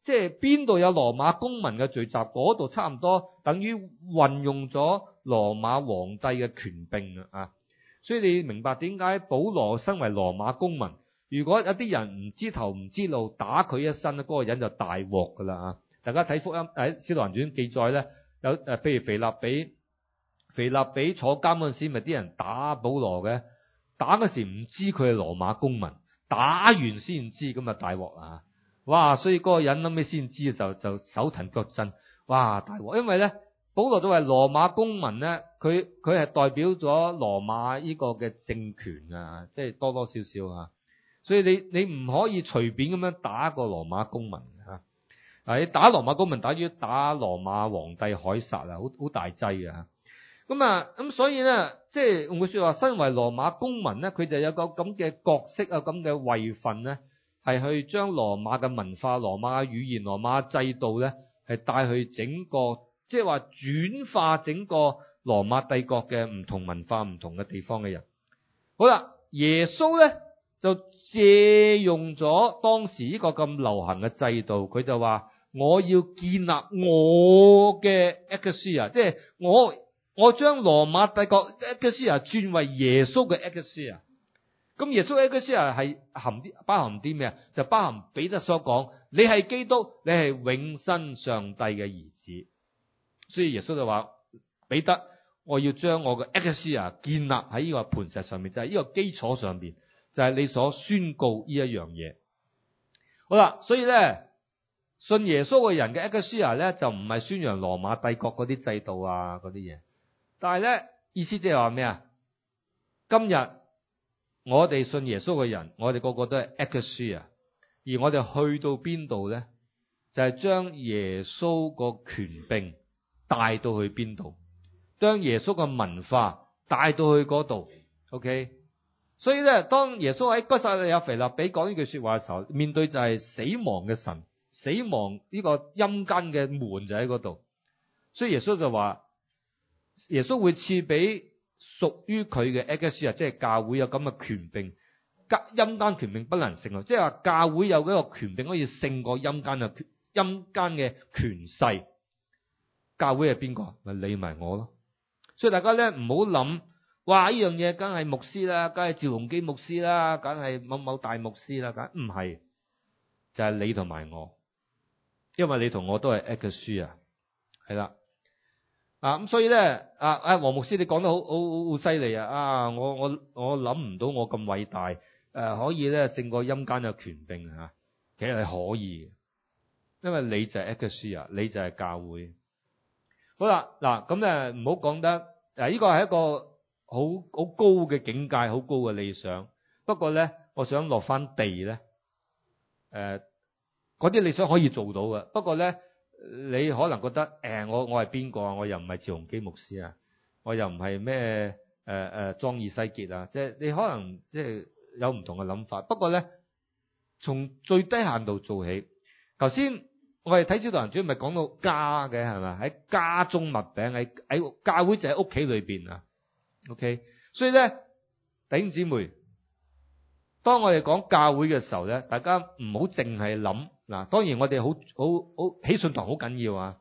即係邊度有羅馬公民嘅聚集，嗰度差唔多等於運用咗羅馬皇帝嘅權柄啊！所以你明白點解保羅身為羅馬公民，如果有啲人唔知頭唔知路打佢一身咧，嗰個人就大鑊噶啦啊！大家睇福音喺《使徒行傳》記載咧，有誒，譬如腓立比，腓立比坐監嗰陣時，咪啲人打保羅嘅，打嗰時唔知佢係羅馬公民，打完先知，咁啊大鑊啊！哇！所以嗰個人諗尾先知就就手騰腳震，哇大鑊！因為咧，保羅都係羅馬公民咧，佢佢係代表咗羅馬呢個嘅政權啊，即係多多少少啊。所以你你唔可以隨便咁樣打個羅馬公民啊！啊，你打羅馬公民，等於打羅馬皇帝凱撒啊，好好大劑啊！咁啊咁，所以咧，即係用句說話，身為羅馬公民咧，佢就有個咁嘅角色啊，咁嘅位份咧。係去將羅馬嘅文化、羅馬嘅語言、羅馬制度咧，係帶去整個，即係話轉化整個羅馬帝國嘅唔同文化、唔同嘅地方嘅人。好啦，耶穌咧就借用咗當時呢個咁流行嘅制度，佢就話我要建立我嘅 Ecclesia， 即係我我將羅馬帝國 Ecclesia 轉為耶穌嘅 Ecclesia。咁耶穌嘅 Ecclesia 係含啲包含啲咩啊？就包含彼得所講，你係基督，你係永生上帝嘅兒子。所以耶穌就話彼得，我要將我嘅 Ecclesia 建立喺呢個磐石上面，就係呢個基礎上邊，就係你所宣告呢一樣嘢。好啦，所以咧信耶穌嘅人嘅 Ecclesia 咧就唔係宣揚羅馬帝國嗰啲制度啊嗰啲嘢，但係咧意思即係話咩啊？今日我哋信耶穌嘅人，我哋個個都係 Ecclesia， 而我哋去到邊度咧，就係將耶穌個權柄帶到去邊度，將耶穌嘅文化帶到去嗰度。OK， 所以咧，當耶穌喺該撒利亞腓立比講呢句說話嘅時候，面對就係死亡嘅神，死亡呢個陰間嘅門就喺嗰度，所以耶穌就話，耶穌會賜俾屬於佢嘅 Ecclesia， 即係教會有咁嘅權柄，陰間權柄不能勝啊！即係話教會有嗰個權柄可以勝過陰間嘅權陰間嘅權勢。教會係邊個？咪你埋我咯。所以大家咧唔好諗，哇！呢樣嘢梗係牧師啦，梗係趙鏞基牧師啦，梗係某某大牧師啦，梗唔係，就係你同埋我，因為你同我都係 Ecclesia， 係啦。啊咁所以咧，啊啊黃牧師你講得好好好犀利啊！啊我我我諗唔到我咁偉大，誒、啊、可以咧勝過陰間嘅權柄吓，其實係可以嘅，因為你就係 Ecclesia， 你就係教會。好啦，嗱咁咧唔好講得誒，呢、啊這個係一個好好高嘅境界，好高嘅理想。不過咧，我想落翻地咧，誒嗰啲理想可以做到嘅。不過咧。你可能覺得誒、欸，我我係邊個啊？我又唔係趙鏞基牧師啊，我又唔係咩誒誒莊爾西傑啊，即係你可能即係有唔同嘅諗法。不過咧，從最低限度做起。頭先我哋睇《使徒行傳》咪講到家嘅係咪？喺家中擘餅，喺喺教會就喺屋企裏邊啊。OK，所以咧，弟兄姊妹，當我哋講教會嘅時候咧，大家唔好淨係諗。嗱，當然我哋好好好喜信堂好緊要啊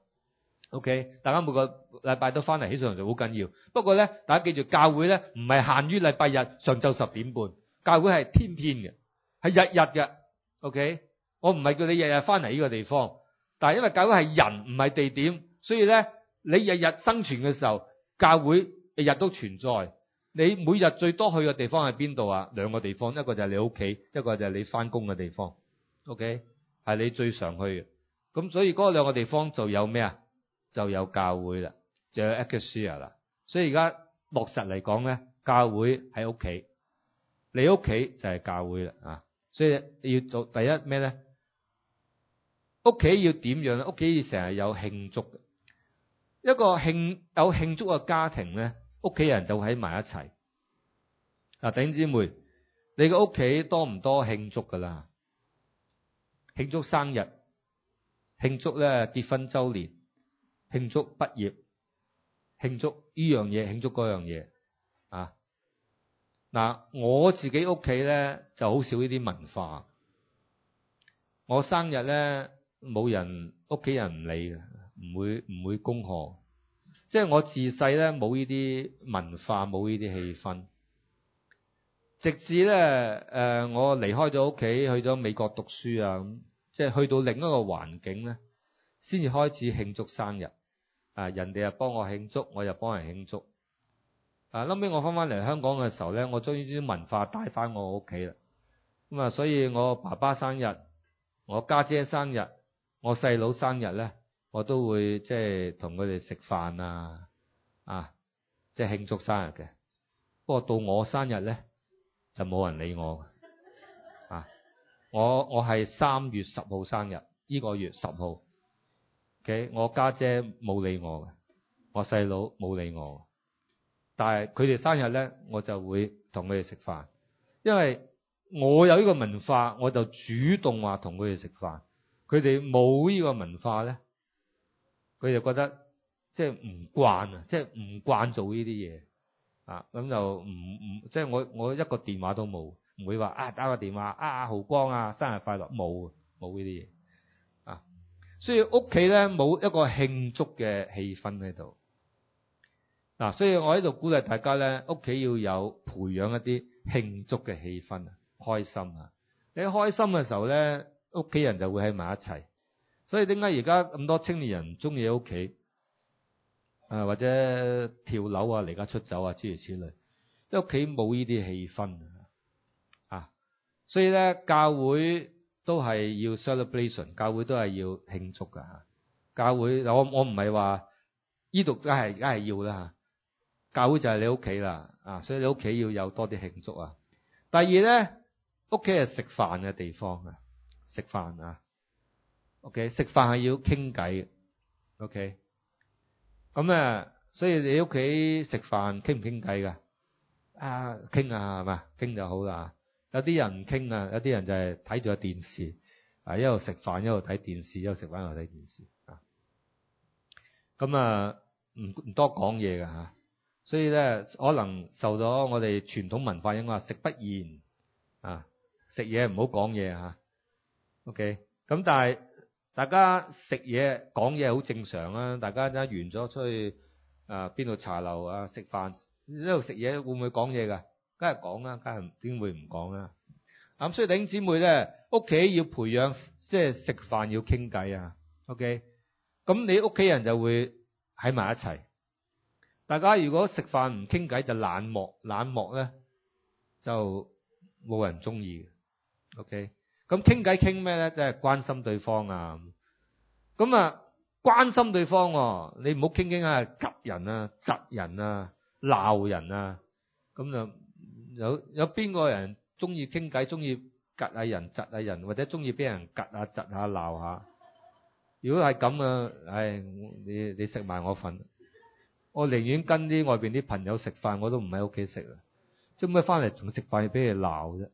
，OK， 大家每個禮拜都翻嚟喜信堂就好緊要。不過咧，大家記住，教會咧唔係限於禮拜日上晝十點半，教會係天天嘅，係日日嘅 ，OK。我唔係叫你日日翻嚟呢個地方，但係因為教會係人唔係地點，所以咧你日日生存嘅時候，教會日日都存在。你每日最多去嘅地方係邊度啊？兩個地方，一個就係你屋企，一個就係你翻工嘅地方 ，OK。係你最常去嘅，咁所以嗰兩個地方就有咩啊？就有教會啦，就有 Ecclesia 啦。所以而家落實嚟講咧，教會喺屋企，你屋企就係教會啦啊！所以要做第一咩咧？屋企要點樣咧？屋企要成日有慶祝嘅，一個慶有慶祝嘅家庭咧，屋企人就喺埋一齊。嗱，弟兄姊妹，你個屋企多唔多慶祝噶啦？慶祝生日，慶祝咧結婚周年，慶祝畢業，慶祝呢樣嘢，慶祝嗰樣嘢啊！嗱，我自己屋企咧就好少呢啲文化。我生日咧冇人屋企人唔理嘅，唔會唔會恭賀。即係我自細咧冇呢啲文化，冇呢啲氣氛，直至咧誒、呃、我離開咗屋企，去咗美國讀書啊，咁即係去到另一個環境咧，先至開始慶祝生日。啊，人哋又幫我慶祝，我又幫人慶祝。啊，後尾我翻翻嚟香港嘅時候咧，我將呢啲文化帶翻我屋企啦。咁啊，所以我爸爸生日，我家姐生日，我細佬生日咧，我都會即係同佢哋食飯啊，啊，即係慶祝生日嘅。不過到我生日咧，就冇人理我嘅。啊，我我係三月十號生日，呢個月十號。Okay? 我家姐冇理我嘅，我細佬冇理我，但係佢哋生日咧，我就會同佢哋食飯，因為我有呢個文化，我就主動話同佢哋食飯。佢哋冇呢個文化咧，佢哋覺得即係唔慣啊，即係唔慣做呢啲嘢啊，咁就唔唔即係我我一個電話都冇，唔會話啊打個電話啊豪光啊生日快樂，冇冇呢啲嘢。所以屋企咧冇一個慶祝嘅氣氛喺度，嗱，所以我喺度鼓勵大家咧，屋企要有培養一啲慶祝嘅氣氛啊，開心啊！你開心嘅時候咧，屋企人就會喺埋一齊。所以點解而家咁多青年人中意喺屋企，啊或者跳樓啊、離家出走啊諸如此類，因為屋企冇呢啲氣氛啊，所以咧教會都係要 celebration， 教會都係要慶祝噶吓。教會我我唔係話呢度梗係梗係要啦吓。教會就係你屋企啦啊，所以你屋企要有多啲慶祝啊。第二咧，屋企係食飯嘅地方啊，食飯啊。OK， 食飯係要傾偈嘅。OK， 咁啊，所以你屋企食飯傾唔傾偈噶？啊，傾啊係嘛，傾就好啦。有啲人唔傾啊，有啲人就係睇住個電視，啊一路食飯一路睇電視，一路食飯一路睇電視啊。咁啊，唔唔多講嘢噶吓，所以咧可能受咗我哋傳統文化影響，食不言啊，食嘢唔好講嘢吓。OK， 咁但係大家食嘢講嘢好正常啊，大家一完咗出去啊邊度茶樓啊食飯，一路食嘢會唔會講嘢噶？梗係講啦，梗係點會唔講啦？咁所以弟兄姊妹咧，屋企要培養即係食飯要傾偈啊。OK， 咁你屋企人就會喺埋一齊。大家如果食飯唔傾偈就冷漠，冷漠咧就冇人中意嘅。OK， 咁傾偈傾咩咧？即係關心對方啊。咁啊，關心對方喎，你唔好傾傾啊，及人啊，窒人啊，鬧人啊，咁就。有有邊個人中意傾偈，中意窒下人、窒下人，或者中意俾人窒下、窒下、鬧下？如果係咁啊，唉，你你食埋我份，我寧願跟啲外邊啲朋友食飯，我都唔喺屋企食啦。做咩翻嚟仲食飯要俾你鬧啫？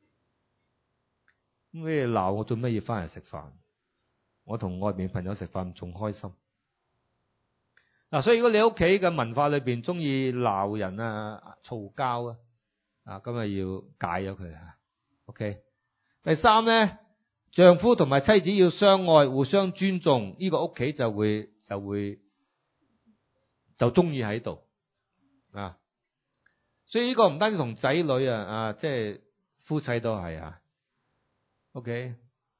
咩鬧我做咩要翻嚟食飯？我同外邊朋友食飯仲開心。嗱，所以如果你屋企嘅文化裏邊中意鬧人啊、嘈交啊。啊，咁啊要戒咗佢啊。OK， 第三咧，丈夫同埋妻子要相愛，互相尊重，呢個屋企就會就會就中意喺度啊。所以呢個唔單止同仔女啊，啊，即係夫妻都係啊。OK，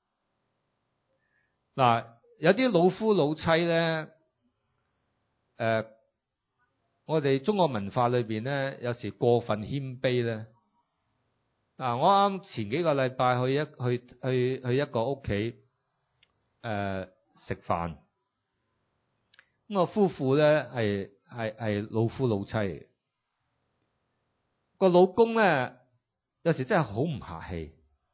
嗱，有啲老夫老妻咧，誒。我哋中國文化裏邊咧，有時過分謙卑咧。嗱，我啱前幾個禮拜去一去去去一個屋企誒食飯，咁個夫婦咧係係係老夫老妻，個老公咧有時真係好唔客氣，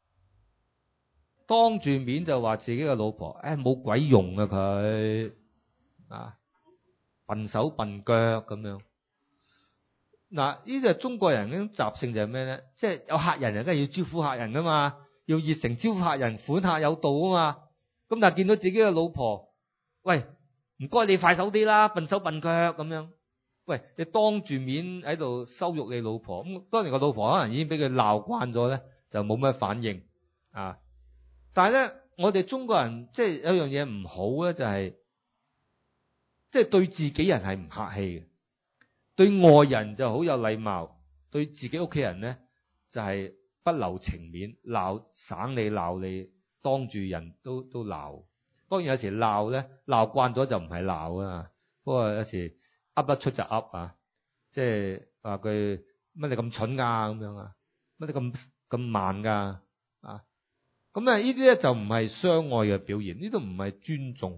當住面就話自己嘅老婆誒冇鬼用啊佢啊！笨手笨腳咁樣，嗱，呢啲係中國人嗰種習性就係咩咧？即係有客人，梗係要招呼客人噶嘛，要熱誠招呼客人，款客有道啊嘛。咁但係見到自己嘅老婆，喂，唔該你快手啲啦，笨手笨腳咁樣，喂，你當住面喺度羞辱你老婆，咁當然個老婆可能已經俾佢鬧慣咗咧，就冇乜反應啊。但係咧， 我哋中國人即係有樣嘢唔好咧，就係即係對自己人係唔客氣嘅，對外人就好有禮貌，對自己屋企人咧就係不留情面，鬧省你鬧你，當住人都都鬧。當然有時鬧咧，鬧慣咗就唔係鬧啊，不過有時噏得出就噏啊，即係話佢乜你咁蠢啊咁樣啊，乜你咁咁慢噶啊，咁啊呢啲咧就唔係相愛嘅表現，呢度唔係尊重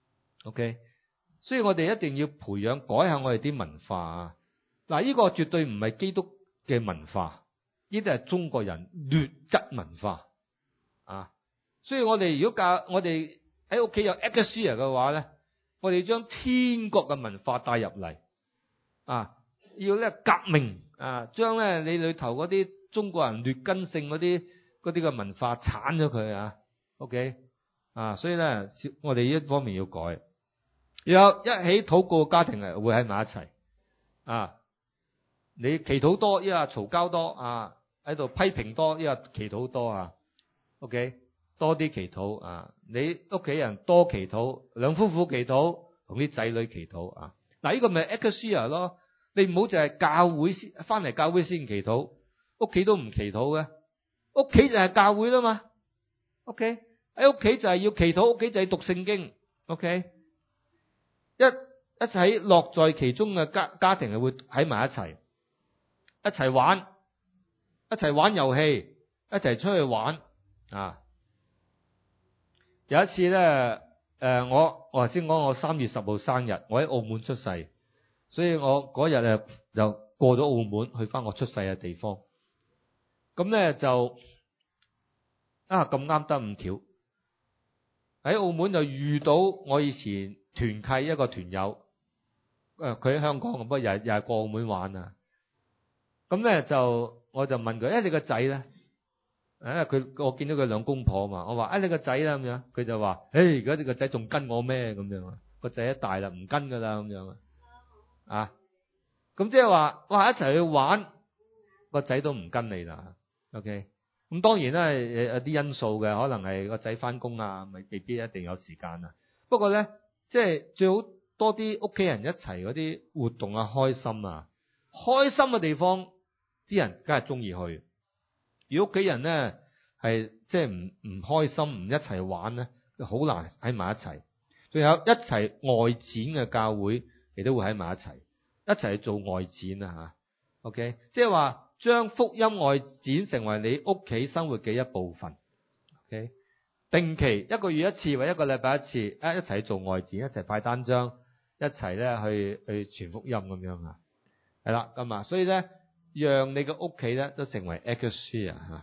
，OK， 所以我哋一定要培養改下我哋啲文化啊。嗱，呢個絕對唔係基督嘅文化，呢啲係中國人劣質文化啊。所以我哋如果教我哋喺屋企有 Ecclesia 嘅話咧，我哋將天國嘅文化帶入嚟啊，要咧革命啊，將咧你裏頭嗰啲中國人劣根性嗰啲嗰啲嘅文化鏟咗佢啊 ，OK 啊，所以咧我哋呢一方面要改，有一起禱告嘅家庭係會喺埋一齊啊。你祈禱多，一係嘈交多啊，喺度批評多，一係祈禱多啊 ，OK。多啲祈禱啊！你屋企人多祈禱，兩夫婦祈禱，同啲仔女祈禱啊！嗱，呢個咪 Ecclesia 咯。你唔好淨係教會先翻嚟教會先祈禱，屋企都唔祈禱嘅。屋企就係教會啦嘛。OK， 喺屋企就係要祈禱，屋企就係讀聖經。OK， 一一齊樂在其中嘅家家庭係會喺埋一齊，一齊玩，一齊玩遊戲，一齊出去玩啊！有一次咧，誒，我我頭先講我三月十號生日，我喺澳門出世，所以我嗰日誒就過咗澳門去翻我出世嘅地方。咁咧就啊咁啱得咁巧，喺澳門就遇到我以前團契一個團友，誒佢喺香港，不過又又係過澳門玩啊。咁咧就我就問佢：誒你個仔咧？誒，佢我見到佢兩公婆嘛，我話：啊你個仔啦咁樣，佢就話：誒而家你個仔仲跟我咩咁樣啊？個仔一大啦，唔跟噶啦咁樣啊。咁即係話，哇一齊去玩，個仔都唔跟你啦。OK，咁當然啦，有啲因素嘅，可能係個仔翻工啊，咪未必一定有時間啊。不過咧，即係最好多啲屋企人一齊嗰啲活動啊，開心啊，開心嘅地方，啲人梗係中意去。如果屋企人咧係即係唔唔開心，唔一齊玩咧，好難喺埋一齊。仲有一齊外展嘅教會，亦都會喺埋一齊，一齊做外展啊吓。OK， 即係話將福音外展成為你屋企生活嘅一部分。OK， 定期一個月一次或一個禮拜一次，一一齊做外展，一齊派單張，一齊咧去去傳福音咁樣啊。係啦，咁啊，所以咧。讓你嘅屋企咧都成為 Ecclesia 吓。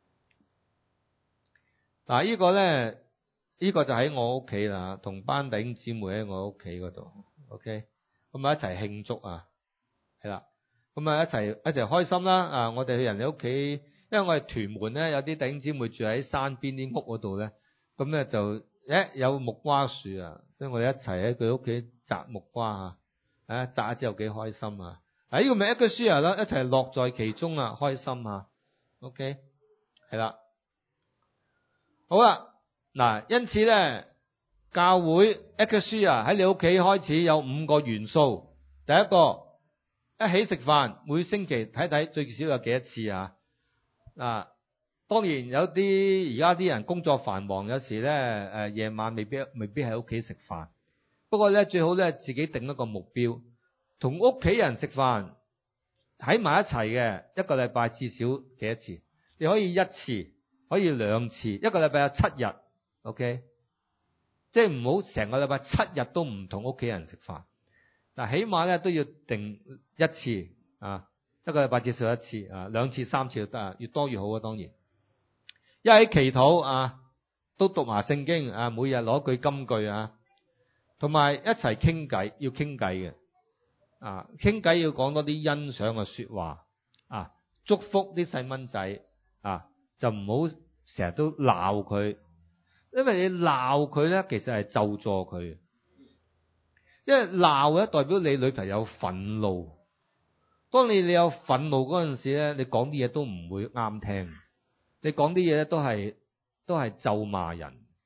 嗱，呢個咧，呢個就喺我屋企啦，同班弟兄姊妹喺我屋企嗰度。OK，咁啊一齊慶祝啊，係啦，咁啊一齊一齊開心啦。啊，我哋去人哋屋企，因為我哋屯門咧有啲弟兄姊妹住喺山邊啲屋嗰度咧，咁咧就誒有木瓜樹啊，所以我哋一齊喺佢屋企摘木瓜啊，啊摘咗之後幾開心啊！啊！呢個咪 Ecclesia 啦，一齊樂在其中啊，開心啊 ，OK， 係啦，好啦，嗱，因此咧，教會 Ecclesia 喺你屋企開始有五個元素。第一個，一起食飯，每星期睇睇最少有幾多次啊？啊，當然有啲而家啲人工作繁忙，有時咧誒夜晚未必未必喺屋企食飯。不過咧最好咧自己定一個目標。同屋企人食飯喺埋一齊嘅，一個禮拜至少幾多次？你可以一次，可以兩次，一個禮拜有七日 ，OK？ 即係唔好成個禮拜七日都唔同屋企人食飯。嗱，起碼咧都要定一次啊，一個禮拜至少一次啊，兩次三次就得啊，越多越好啊，當然。一喺祈禱啊，都讀埋聖經啊，每日攞句金句啊，同埋一齊傾偈，要傾偈嘅。啊，傾偈要講多啲欣賞嘅說話啊，祝福啲細蚊仔啊，就唔好成日都鬧佢，因為你鬧佢咧，其實係咒詛佢。因為鬧咧代表你裏頭有憤怒，當你你有憤怒嗰陣時咧，你講啲嘢都唔會啱聽，你講啲嘢咧都係都係咒罵人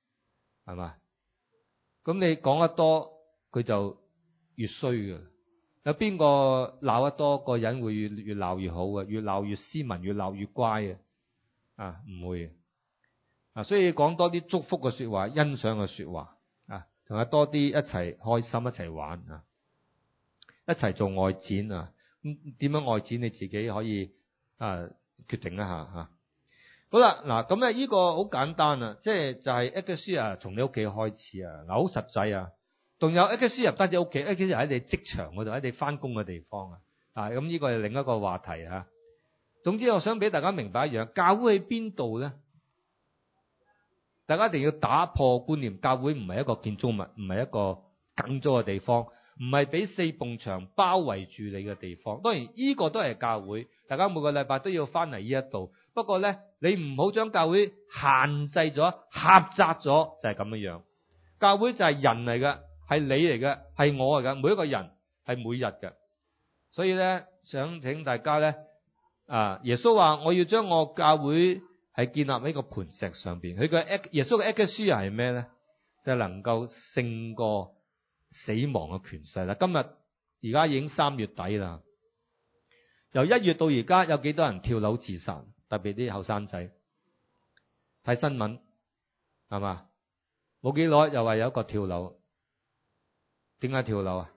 係嘛？咁你講得多，佢就越衰嘅。有邊個鬧得多，個人會越越鬧越好嘅，越鬧越斯文，越鬧越乖嘅？啊，唔會啊！所以講多啲祝福嘅說話，欣賞嘅說話啊，同埋多啲一齊開心，一齊玩啊，一齊做外展啊。咁點樣外展，你自己可以啊決定一下吓。啊好啦，嗱咁咧，呢個好簡單啊，即係就係 Ecclesia 從你屋企開始啊，嗱好實際啊。仲有 Ecclesia 唔單止屋企 Ecclesia 喺你職場嗰度，喺你翻工嘅地方啊。啊，咁呢個係另一個話題啊。總之，我想俾大家明白一樣，教會喺邊度咧？大家一定要打破觀念，教會唔係一個建築物，唔係一個緊咗嘅地方，唔係俾四埲牆包圍住你嘅地方。當然，呢個都係教會，大家每個禮拜都要翻嚟呢一度。不過咧，你唔好將教會限制咗、狹窄咗，就係咁樣樣。教會就係人嚟嘅，係你嚟嘅，係我嚟嘅，每一個人係每日嘅。所以咧，想請大家咧，啊，耶穌話我要將我教會係建立喺個磐石上邊。佢嘅耶穌嘅 Ecclesia 係咩咧？就係能夠勝過死亡嘅權勢啦。今日而家已經三月底啦，由一月到而家有幾多人跳樓自殺？特別啲後生仔睇新聞係嘛？冇幾耐又話有一個跳樓，點解跳樓啊？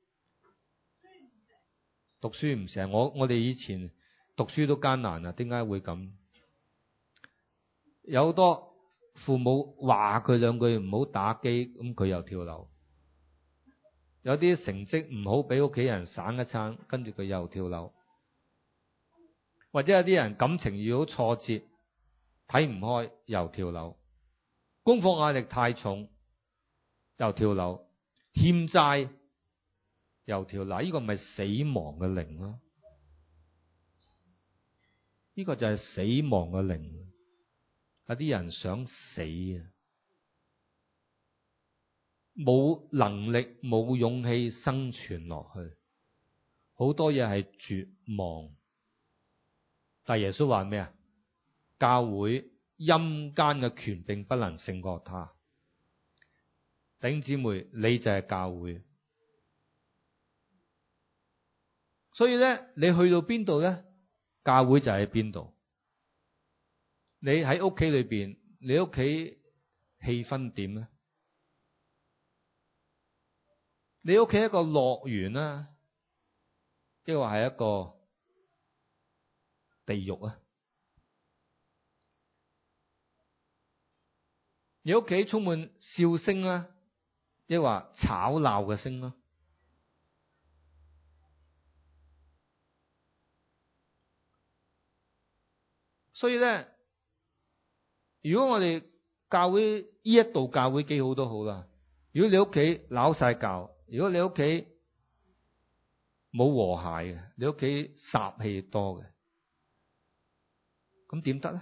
讀書唔成。我我哋以前讀書都艱難啊，點解會咁？有好多父母話佢兩句唔好打機，咁佢又跳樓。有啲成績唔好，俾屋企人省一餐，跟住佢又跳樓。或者有啲人感情遇到挫折，睇唔開又跳樓，功課壓力太重又跳樓，欠債又跳樓，呢個咪死亡嘅靈咯？呢個就係死亡嘅靈。有啲人想死啊，冇能力冇勇氣生存落去，好多嘢係絕望。但耶穌話咩啊？教會陰間嘅權柄不能勝過他。弟兄姊妹，你就係教會。所以咧，你去到邊度咧，教會就喺邊度。你喺屋企裏邊，你屋企氣氛點咧？你屋企一個樂園啦，抑或係一個地獄啊？你屋企充滿笑聲啦，抑或吵鬧嘅聲咯？所以咧，如果我哋教會呢一度教會幾好都好啦。如果你屋企鬧晒教，如果你屋企冇和諧嘅，你屋企煞氣多嘅，咁點得咧？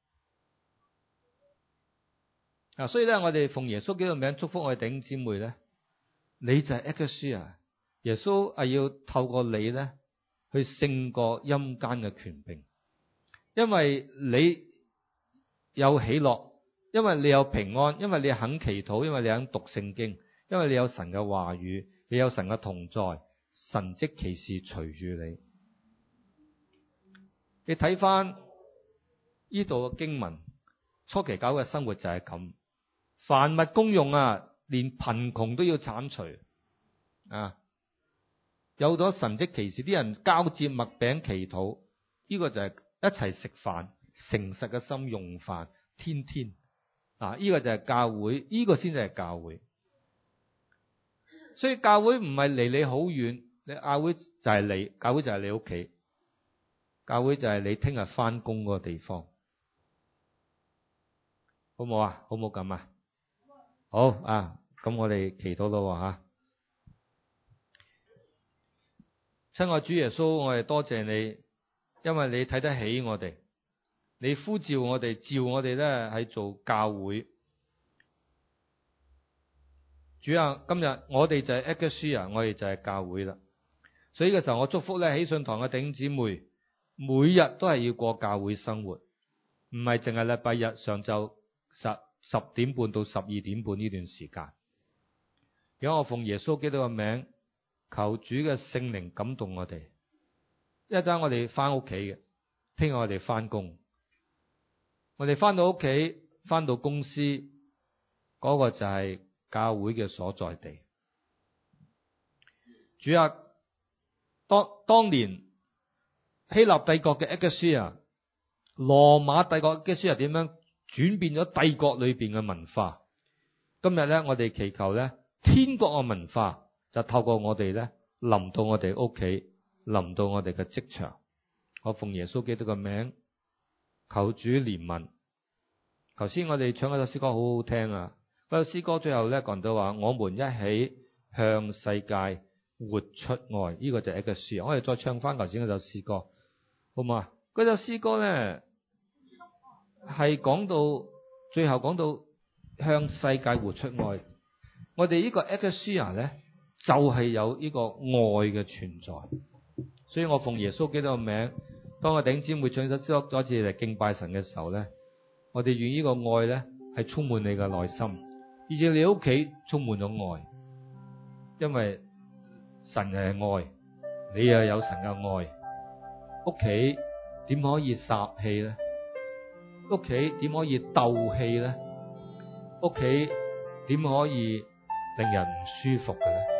啊，所以咧，我哋奉耶穌基督嘅名祝福我哋弟兄姊妹咧，你就係 Ecclesia，耶穌係要透過你咧去勝過陰間嘅權柄，因為你有喜樂，因為你有平安，因為你肯祈禱，因為你肯讀聖經，因為你有神嘅話語，你有神嘅同在，神蹟奇事隨住你。你睇翻呢度嘅經文，初期教會嘅生活就係咁。凡物公用啊，連貧窮都要鏟除啊！有咗神蹟奇事，啲人交接麥餅祈禱，呢、這個就係一齊食飯，誠實嘅心用飯，天天啊！呢、這個就係教會，呢、這個先至係教會。所以教會唔係離你好遠，你教會就係你，教會就係你屋企，教會就係你聽日翻工嗰個地方，好唔好啊？好唔好咁啊？好啊，咁我哋祈禱咯吓。親愛主耶穌，我哋多謝你，因為你睇得起我哋，你呼召我哋，召我哋咧係做教會。主啊，今日我哋就係 Ecclesia，我哋就係教會啦。所以呢個時候，我祝福咧喜信堂嘅弟兄姊妹，每日都係要過教會生活，唔係淨係禮拜日上晝十十點半到十二點半呢段時間。如果我奉耶穌基督嘅名，求主嘅聖靈感動我哋。一陣我哋翻屋企嘅，聽日我哋翻工，我哋翻到屋企，翻到公司，嗰個就係教會嘅所在地。主啊，當當年希臘帝國嘅埃克斯啊，羅馬帝國埃克斯啊，點樣轉變咗帝國裏邊嘅文化？今日咧，我哋祈求咧，天國嘅文化就透過我哋咧，臨到我哋屋企，臨到我哋嘅職場。我奉耶穌基督嘅名，求主憐憫。頭先我哋唱嗰首詩歌好好聽啊！嗰首詩歌最後咧講到話，我們一起向世界活出愛。呢個就係一個詩。我哋再唱翻頭先嗰首詩歌，好唔好啊？嗰首詩歌咧係講到最後講到向世界活出愛。我哋呢個 Ecclesia 咧就係有呢個愛嘅存在。所以我奉耶穌基督嘅名，當我弟兄姊妹唱首詩歌再一次嚟敬拜神嘅時候咧，我哋願呢個愛咧係充滿你嘅內心，以至你屋企充滿咗愛，因為神係愛，你又有神嘅愛。屋企點可以煞氣咧？屋企點可以鬥氣咧？屋企點可以令人唔舒服嘅咧？